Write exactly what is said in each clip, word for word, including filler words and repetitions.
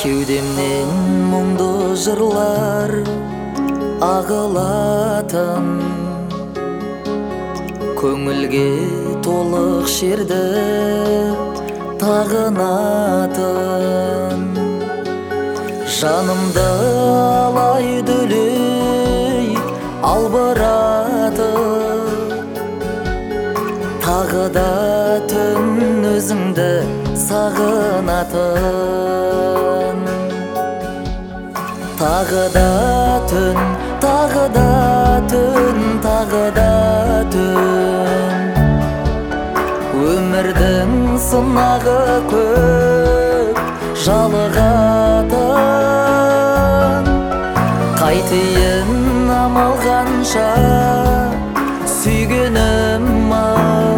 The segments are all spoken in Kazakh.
Кеудемнен мұңды жырлар ағылатын, көңілге толық шерді тағынатын. Жанымды алай дүлей албыратып, тағы да түн өзіңді сағынатын. Тағы да түн, тағы да түн, тағы да түн. Өмірдің сынағы көп жалығатын. Қайтейін амал қанша сүйгенім-ау,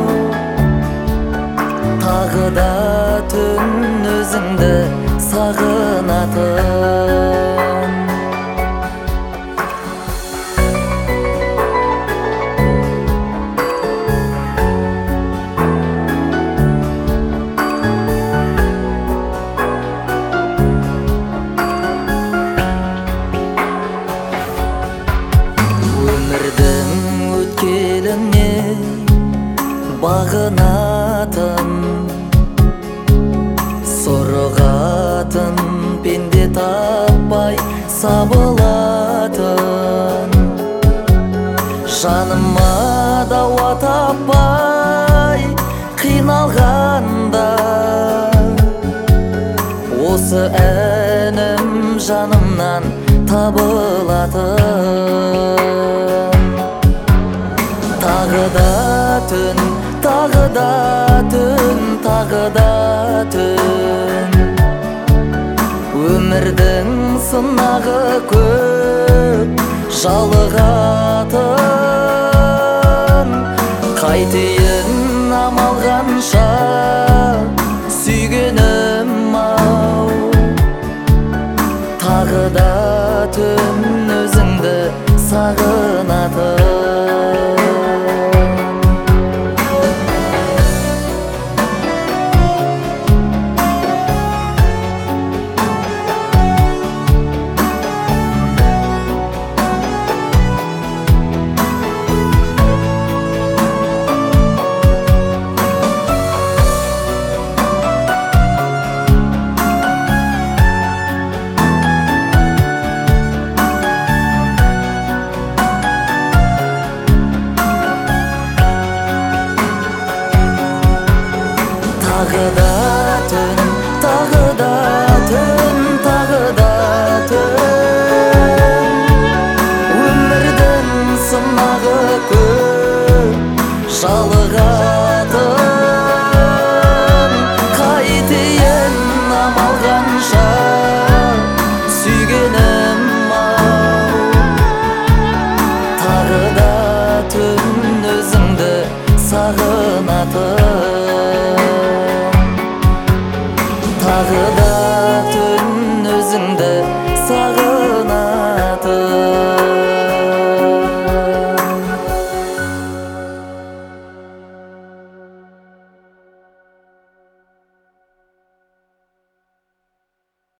тағы да түн өзіңді сағынатын. Өмірдің өткеліне бағынатын, сұрығатын пенде таппай сабылатын. Жаныма дауа таппай қиналғанда, осы әнім жанымнан табылатын. Тағы да түн, тағы да түн, тағы да түн. Өмірдің сынағы көп жалығатын. Қайтейін амал қанша сүйгенім-ау, тағы да түн өзіңді сағынатын. Тағы да түн, тағы да түн, тағы да түн. Өмірдің сынағы көп жалы